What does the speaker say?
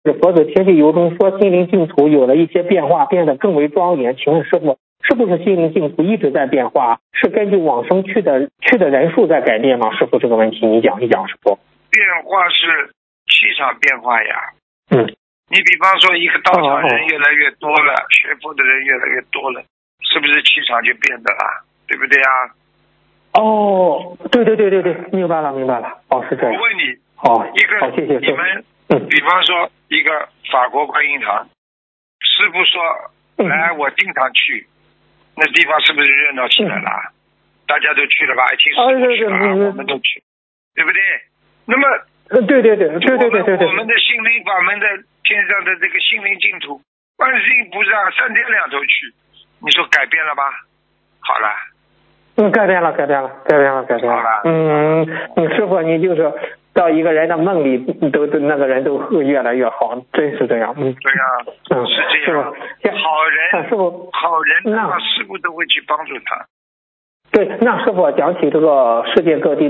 佛子天气由衷说心灵净土有了一些变化，变得更为庄严。请问师傅，是不是心灵净土一直在变化？是根据往生去的人数在改变吗？师傅，这个问题你讲一讲，师傅。 变化是气场变化呀。你比方说一个道场人越来越多了，学佛的人越来越多了，是不是气场就变得了？对不对啊？ 对，明白了。是这样。 我问你， 谢谢你们，比方说一个法国观音堂，师父说来我经常去，那地方是不是热闹起来了？大家都去了吧？听师父去了，我们都去，对不对？那么对， 我们的心灵法门的天上的这个心灵净土，观世音菩萨3天2头去，你说改变了吧？好了。 改变了。 好了。 师傅，你就是到一个人的梦里，都那个人都会越来越好，真是这样。 对呀，是这样。好人， 师傅， 那师傅都会去帮助他。 对，那师傅讲起这个世界各地